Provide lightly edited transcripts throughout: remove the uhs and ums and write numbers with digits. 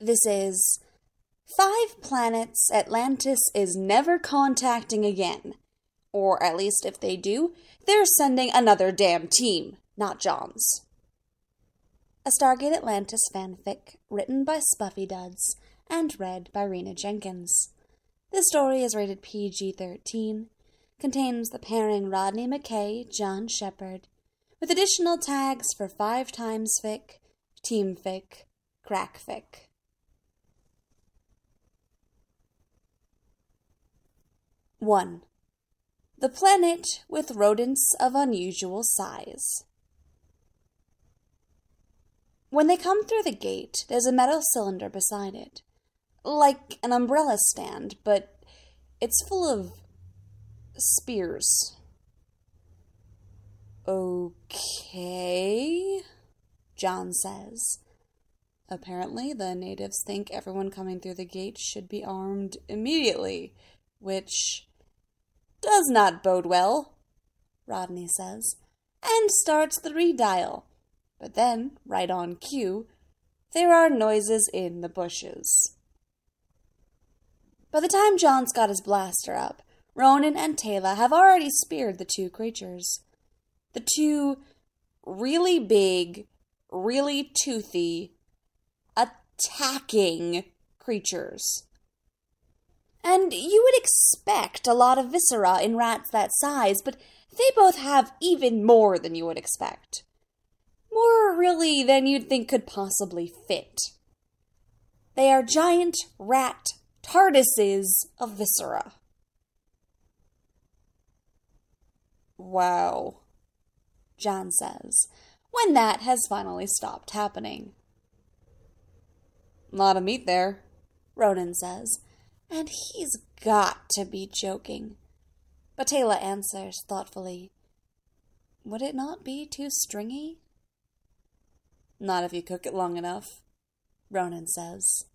This is 5 planets Atlantis is never contacting again. Or at least if they do, they're sending another damn team, not John's. A Stargate Atlantis fanfic written by Spuffy Duds and read by Rena Jenkins. This story is rated PG-13, contains the pairing Rodney McKay, John Shepard, with additional tags for 5 times fic, team fic, crack fic. One. The planet with rodents of unusual size. When they come through the gate, there's a metal cylinder beside it. Like an umbrella stand, but it's full of spears. Okay, John says. Apparently, the natives think everyone coming through the gate should be armed immediately, which does not bode well, Rodney says, and starts the redial. But then, right on cue, there are noises in the bushes. By the time John's got his blaster up, Ronan and Taylor have already speared the 2 creatures. The 2 really big, really toothy, attacking creatures. And you would expect a lot of viscera in rats that size, but they both have even more than you would expect. More, really, than you'd think could possibly fit. They are giant rat TARDISes of viscera. Wow, John says, when that has finally stopped happening. Lot of meat there, Ronan says, and he's got to be joking. But Taylor answers thoughtfully, would it not be too stringy? Not if you cook it long enough, Ronan says.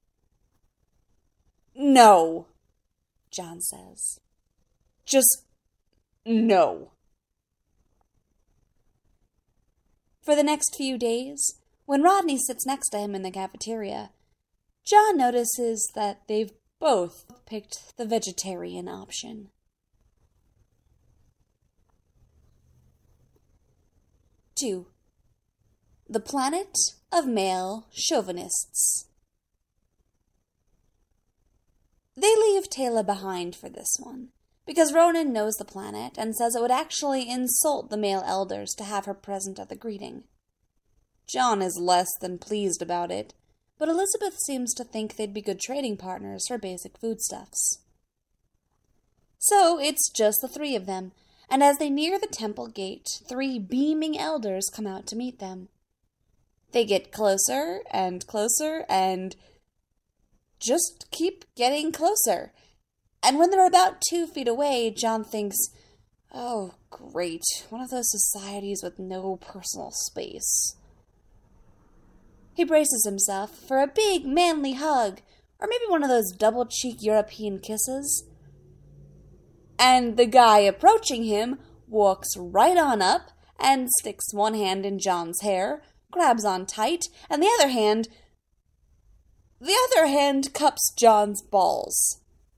No, John says. Just no. For the next few days, when Rodney sits next to him in the cafeteria, John notices that they've both picked the vegetarian option. 2. The planet of male chauvinists. They leave Taylor behind for this one, because Ronan knows the planet and says it would actually insult the male elders to have her present at the greeting. John is less than pleased about it, but Elizabeth seems to think they'd be good trading partners for basic foodstuffs. So it's just the 3 of them, and as they near the temple gate, 3 beaming elders come out to meet them. They get closer and closer and just keep getting closer. And when they're about 2 feet away, John thinks, oh, great, one of those societies with no personal space. He braces himself for a big, manly hug, or maybe one of those double-cheek European kisses. And the guy approaching him walks right on up and sticks one hand in John's hair, grabs on tight, and the other hand cups John's balls.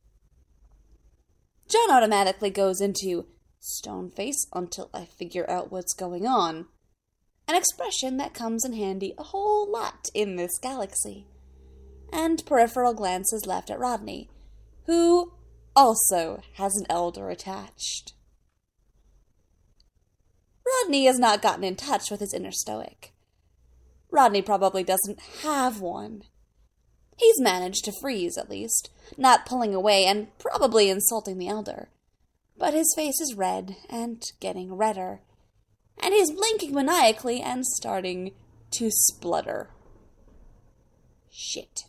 John automatically goes into stone face until I figure out what's going on. An expression that comes in handy a whole lot in this galaxy. And peripheral glances left at Rodney, who also has an elder attached. Rodney has not gotten in touch with his inner stoic. Rodney probably doesn't have one. He's managed to freeze, at least, not pulling away and probably insulting the elder. But his face is red and getting redder, and he's blinking maniacally and starting to splutter. Shit.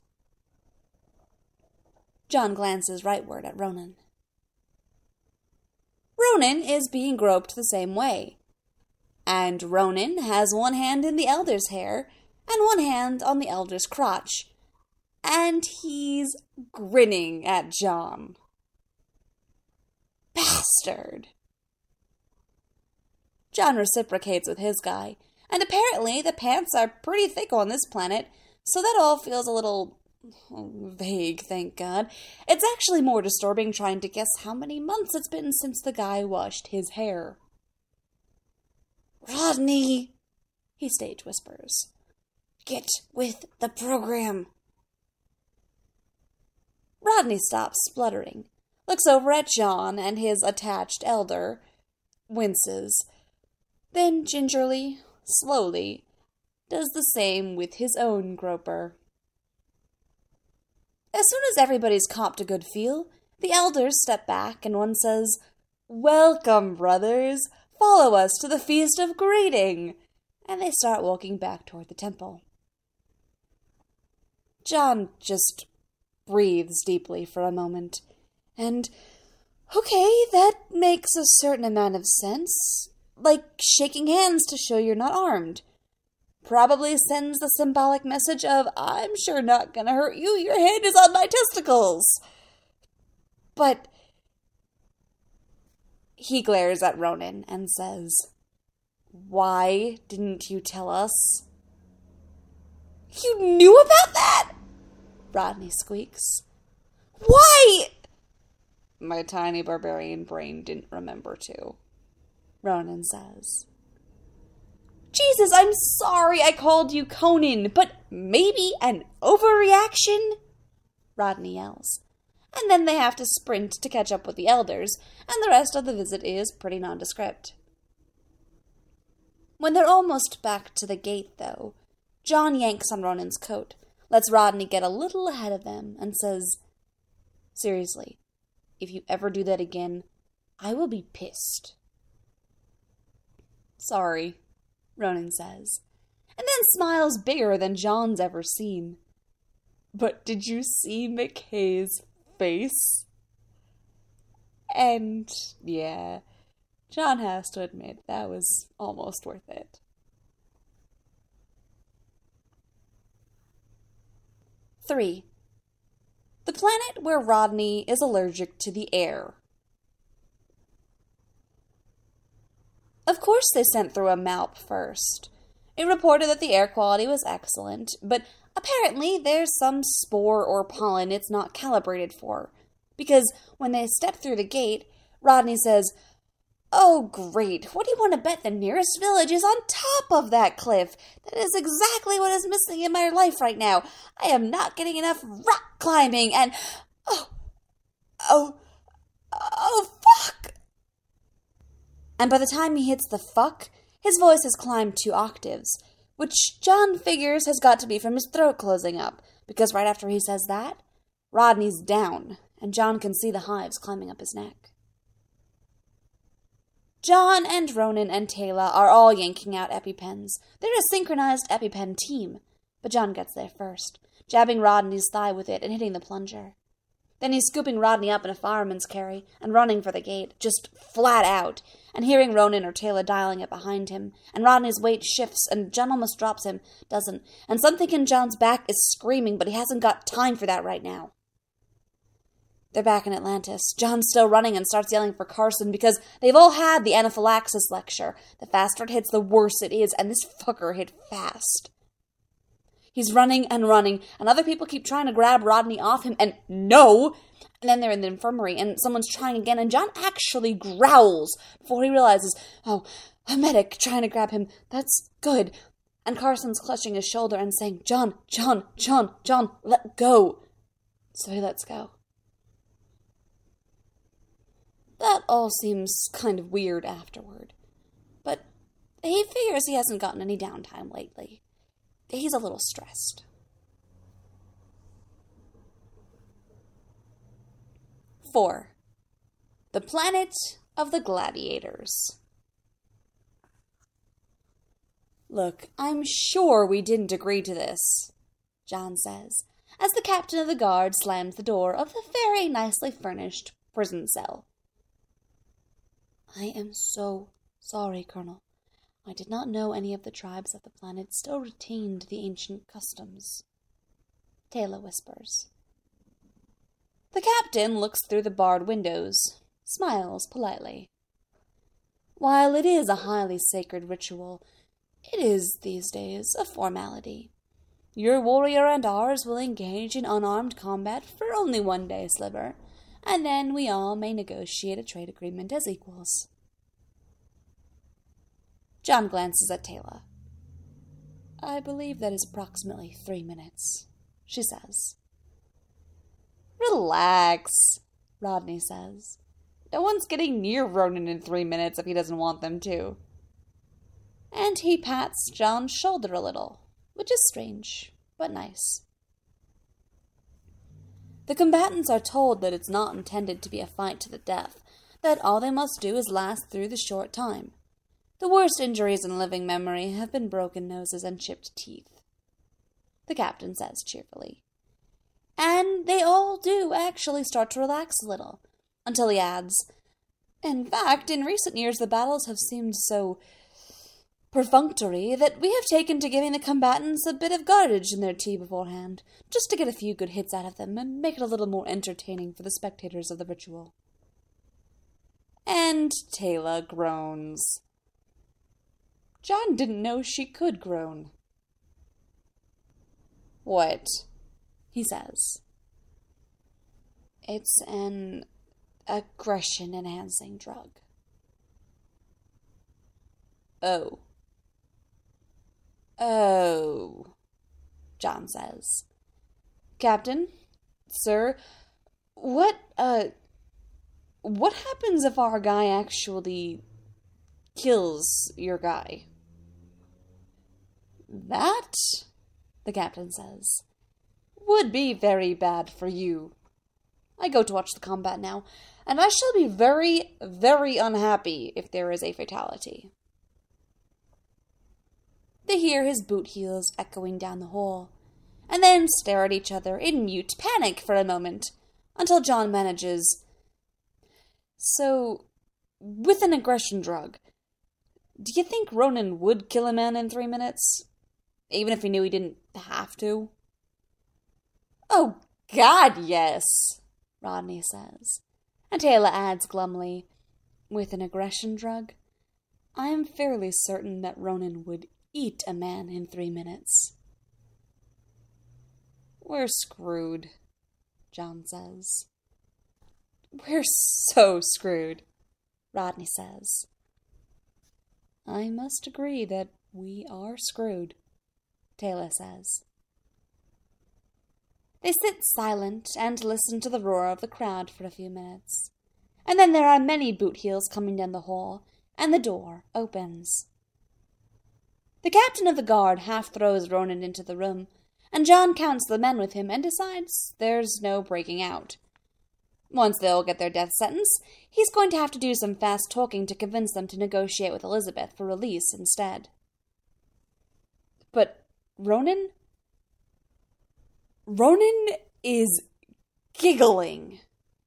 John glances rightward at Ronan. Ronan is being groped the same way, and Ronan has one hand in the elder's hair and one hand on the elder's crotch, and he's grinning at John. Bastard! John reciprocates with his guy, and apparently the pants are pretty thick on this planet, So that all feels a little vague, thank God. It's actually more disturbing trying to guess how many months it's been since the guy washed his hair. "Rodney," he stage whispers, "get with the program." Rodney stops spluttering, looks over at John and his attached elder, winces, then gingerly, slowly, does the same with his own groper. As soon as everybody's copped a good feel, the elders step back and one says, "Welcome, brothers! Follow us to the Feast of Greeting!" And they start walking back toward the temple. John just breathes deeply for a moment, and, okay, that makes a certain amount of sense. Like shaking hands to show you're not armed. Probably sends the symbolic message of, "I'm sure not gonna hurt you, your hand is on my testicles." But he glares at Ronan and says, "Why didn't you tell us?" "You knew about that?" Rodney squeaks. "Why?" "My tiny barbarian brain didn't remember to," Ronan says. "Jesus, I'm sorry I called you Conan, but maybe an overreaction?" Rodney yells. And then they have to sprint to catch up with the elders, and the rest of the visit is pretty nondescript. When they're almost back to the gate, though, John yanks on Ronan's coat, lets Rodney get a little ahead of them, and says, "Seriously, if you ever do that again, I will be pissed." "Sorry," Ronan says, and then smiles bigger than John's ever seen. "But did you see McKay's face?" And, yeah, John has to admit that was almost worth it. 3. The planet where Rodney is allergic to the air. Of course they sent through a MALP first. It reported that the air quality was excellent, but apparently there's some spore or pollen it's not calibrated for. Because when they step through the gate, Rodney says, "Oh, great, what do you want to bet the nearest village is on top of that cliff? That is exactly what is missing in my life right now. I am not getting enough rock climbing and... Oh, fuck!" And by the time he hits the fuck, his voice has climbed 2 octaves, which John figures has got to be from his throat closing up, because right after he says that, Rodney's down, and John can see the hives climbing up his neck. John and Ronan and Taylor are all yanking out EpiPens. They're a synchronized EpiPen team, but John gets there first, jabbing Rodney's thigh with it and hitting the plunger. Then he's scooping Rodney up in a fireman's carry and running for the gate, just flat out, and hearing Ronan or Taylor dialing it behind him, and Rodney's weight shifts and John almost drops him, doesn't, and something in John's back is screaming, but he hasn't got time for that right now. They're back in Atlantis. John's still running and starts yelling for Carson because they've all had the anaphylaxis lecture. The faster it hits, the worse it is, and this fucker hit fast. He's running and running, and other people keep trying to grab Rodney off him, and no! And then they're in the infirmary, and someone's trying again, and John actually growls before he realizes, oh, a medic trying to grab him. That's good. And Carson's clutching his shoulder and saying, John, let go. So he lets go. That all seems kind of weird afterward, but he figures he hasn't gotten any downtime lately. He's a little stressed. 4. The Planet of the Gladiators. Look, I'm sure we didn't agree to this, John says, as the captain of the guard slams the door of the very nicely furnished prison cell. I am so sorry, Colonel. I did not know any of the tribes of the planet still retained the ancient customs. Taylor whispers. The captain looks through the barred windows, smiles politely. While it is a highly sacred ritual, it is, these days, a formality. Your warrior and ours will engage in unarmed combat for only 1 day, Sliver, and then we all may negotiate a trade agreement as equals. Jon glances at Teyla. I believe that is approximately 3 minutes, she says. Relax, Rodney says. No one's getting near Ronan in 3 minutes if he doesn't want them to. And he pats Jon's shoulder a little, which is strange, but nice. The combatants are told that it's not intended to be a fight to the death, that all they must do is last through the short time. The worst injuries in living memory have been broken noses and chipped teeth, the captain says cheerfully. And they all do actually start to relax a little, until he adds, in fact, in recent years the battles have seemed so perfunctory that we have taken to giving the combatants a bit of garbage in their tea beforehand, just to get a few good hits out of them and make it a little more entertaining for the spectators of the ritual. And Teyla groans. Jon didn't know she could groan. What? He says. It's an aggression-enhancing drug. Oh, Jon says. Captain, sir, what happens if our guy actually kills your guy? That, the captain says, would be very bad for you. I go to watch the combat now, and I shall be very, very unhappy if there is a fatality. They hear his boot heels echoing down the hall, and then stare at each other in mute panic for a moment, until Jon manages. So, with an aggression drug, do you think Ronan would kill a man in 3 minutes? Even if he knew he didn't have to? Oh, God, yes, Rodney says. And Teyla adds glumly, with an aggression drug, I am fairly certain that Ronan would eat a man in 3 minutes. We're screwed, Jon says. We're so screwed, Rodney says. I must agree that we are screwed, Teyla says. They sit silent and listen to the roar of the crowd for a few minutes, and then there are many boot heels coming down the hall, and the door opens. The captain of the guard half throws Ronan into the room, and Jon counts the men with him and decides there's no breaking out. Once they all get their death sentence, he's going to have to do some fast talking to convince them to negotiate with Elizabeth for release instead. But Ronan is giggling.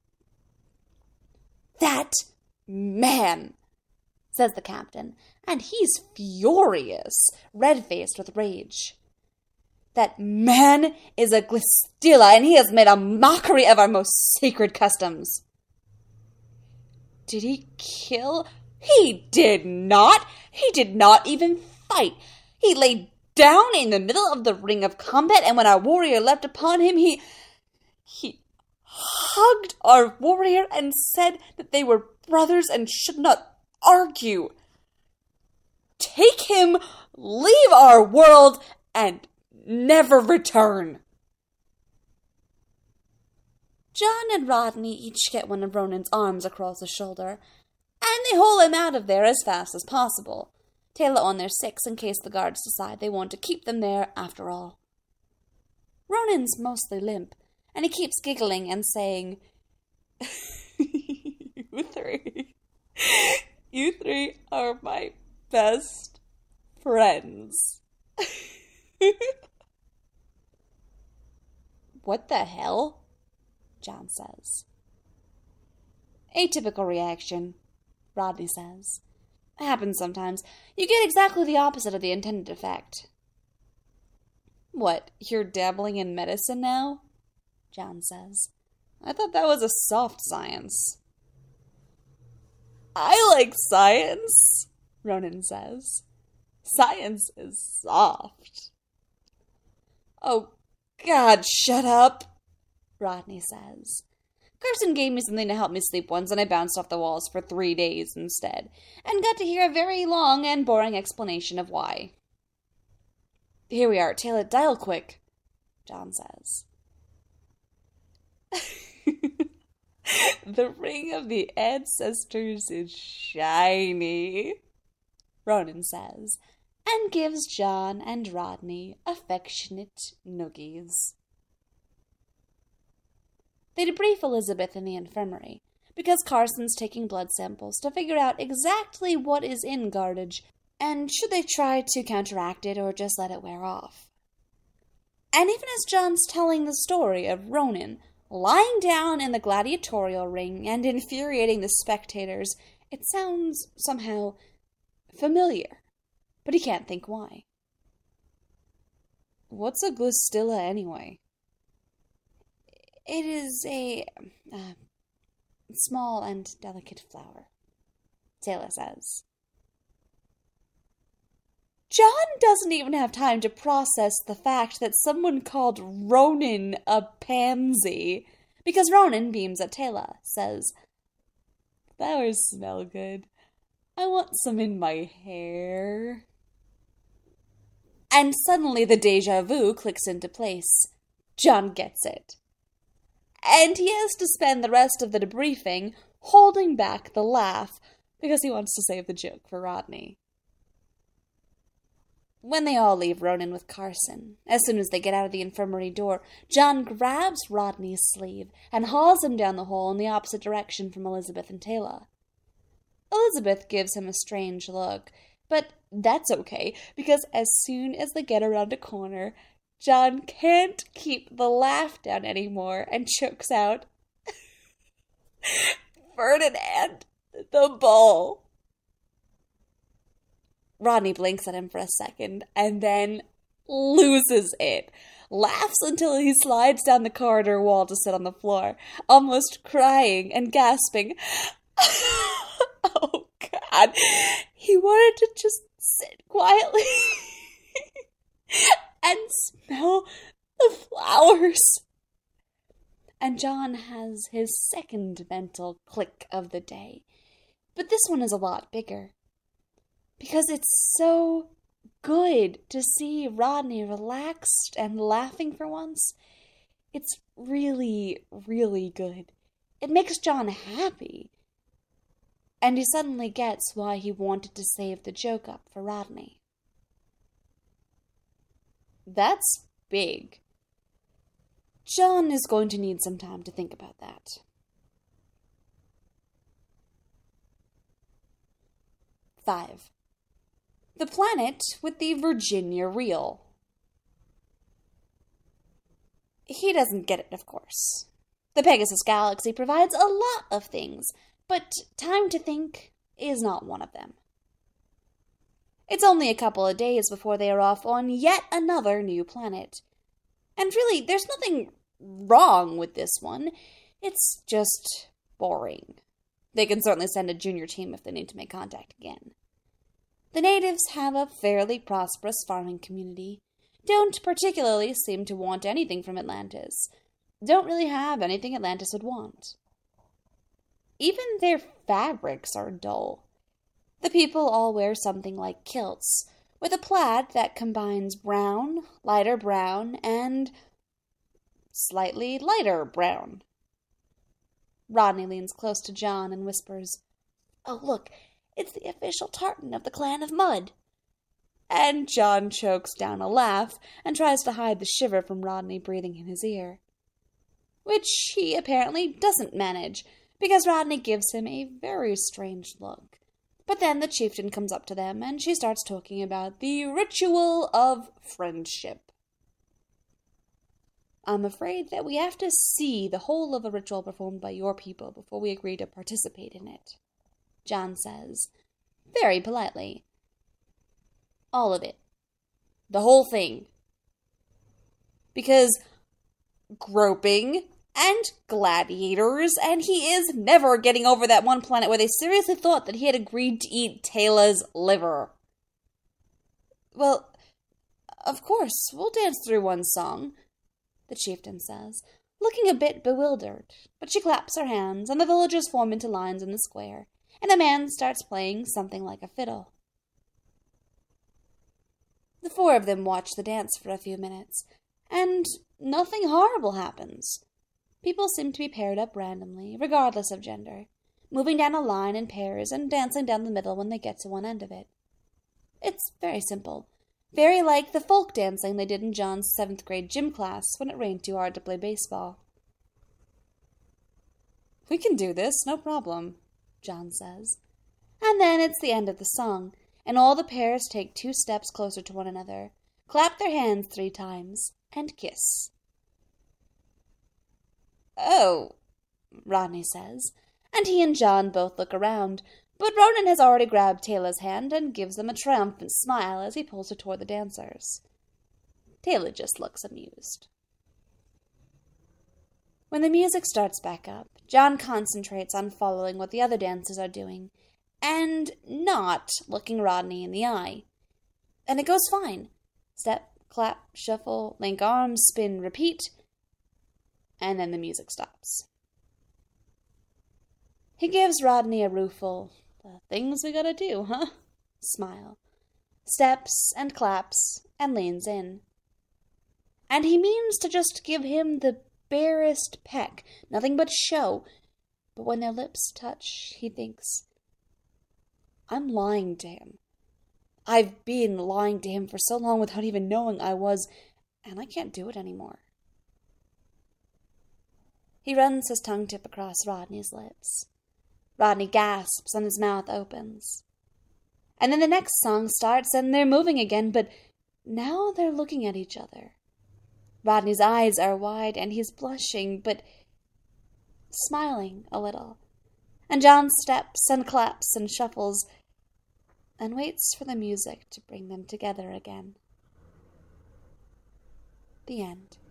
That man, says the captain, and he's furious, red-faced with rage. That man is a Glistila, and he has made a mockery of our most sacred customs. Did he kill? He did not! He did not even fight! He lay down in the middle of the ring of combat, and when our warrior leapt upon him, he hugged our warrior and said that they were brothers and should not argue. Take him, leave our world, and never return. Jon and Rodney each get one of Ronan's arms across his shoulder, and they haul him out of there as fast as possible. Teyla on their six in case the guards decide they want to keep them there after all. Ronan's mostly limp, and he keeps giggling and saying, You three are my best friends. What the hell? Jon says. Atypical reaction, Rodney says. Happens sometimes. You get exactly the opposite of the intended effect. What, you're dabbling in medicine now? Jon says. I thought that was a soft science. I like science, Ronan says. Science is soft. Oh, God, shut up, Rodney says. Carson gave me something to help me sleep once, and I bounced off the walls for 3 days instead, and got to hear a very long and boring explanation of why. Here we are, Taylor, dial quick, John says. The ring of the ancestors is shiny, Ronan says, and gives John and Rodney affectionate noogies. They debrief Elizabeth in the infirmary, because Carson's taking blood samples to figure out exactly what is in Gardage, and should they try to counteract it or just let it wear off. And even as John's telling the story of Ronan lying down in the gladiatorial ring and infuriating the spectators, it sounds somehow familiar, but he can't think why. What's a glistilla anyway? It is a small and delicate flower, Taylor says. John doesn't even have time to process the fact that someone called Ronan a pansy, because Ronan beams at Taylor, says, "Flowers smell good. I want some in my hair." And suddenly the déjà vu clicks into place. John gets it. And he has to spend the rest of the debriefing holding back the laugh because he wants to save the joke for Rodney. When they all leave Ronan with Carson, as soon as they get out of the infirmary door, John grabs Rodney's sleeve and hauls him down the hole in the opposite direction from Elizabeth and Taylor. Elizabeth gives him a strange look, but that's okay, because as soon as they get around a corner, John can't keep the laugh down anymore and chokes out, "Ferdinand the Bull." Rodney blinks at him for a second, and then loses it. Laughs until he slides down the corridor wall to sit on the floor, almost crying and gasping. Oh, God. He wanted to just sit quietly and smell the flowers. And John has his second mental click of the day. But this one is a lot bigger. Because it's so good to see Rodney relaxed and laughing for once. It's really, really good. It makes John happy. And he suddenly gets why he wanted to save the joke up for Rodney. That's big. John is going to need some time to think about that. 5. The planet with the Virginia reel. He doesn't get it, of course. The Pegasus Galaxy provides a lot of things, but time to think is not one of them. It's only a couple of days before they are off on yet another new planet. And really, there's nothing wrong with this one. It's just boring. They can certainly send a junior team if they need to make contact again. The natives have a fairly prosperous farming community, don't particularly seem to want anything from Atlantis, don't really have anything Atlantis would want. Even their fabrics are dull. The people all wear something like kilts, with a plaid that combines brown, lighter brown, and slightly lighter brown. Rodney leans close to John and whispers, "Oh, look, it's the official tartan of the Clan of Mud." And John chokes down a laugh and tries to hide the shiver from Rodney breathing in his ear. Which he apparently doesn't manage, because Rodney gives him a very strange look. But then the chieftain comes up to them, and she starts talking about the ritual of friendship. "I'm afraid that we have to see the whole of the ritual performed by your people before we agree to participate in it," John says, very politely. "All of it. The whole thing. Because groping and gladiators, and he is never getting over that one planet where they seriously thought that he had agreed to eat Taylor's liver." "Well, Of course, we'll dance through one song, the chieftain says, looking a bit bewildered, but she claps her hands, and the villagers form into lines in the square, and a man starts playing something like a fiddle. The four of them watch the dance for a few minutes, and nothing horrible happens. People seem to be paired up randomly, regardless of gender, moving down a line in pairs and dancing down the middle when they get to one end of it. It's very simple, very like the folk dancing they did in John's 7th grade gym class when it rained too hard to play baseball. "We can do this, no problem," John says. And then it's the end of the song, and all the pairs take 2 steps closer to one another, clap their hands 3 times, and kiss. "Oh," Rodney says, and he and John both look around, but Ronan has already grabbed Taylor's hand and gives them a triumphant smile as he pulls her toward the dancers. Taylor just looks amused. When the music starts back up, John concentrates on following what the other dancers are doing, and not looking Rodney in the eye. And it goes fine. Step, clap, shuffle, link arms, spin, repeat, and then the music stops. He gives Rodney a rueful, "The things we gotta do, huh?" smile, steps and claps, and leans in. And he means to just give him the barest peck, nothing but show, but when their lips touch, he thinks, "I'm lying to him. I've been lying to him for so long without even knowing I was, and I can't do it anymore." He runs his tongue tip across Rodney's lips. Rodney gasps and his mouth opens. And then the next song starts and they're moving again, but now they're looking at each other. Rodney's eyes are wide and he's blushing, but smiling a little. And John steps and claps and shuffles and waits for the music to bring them together again. The end.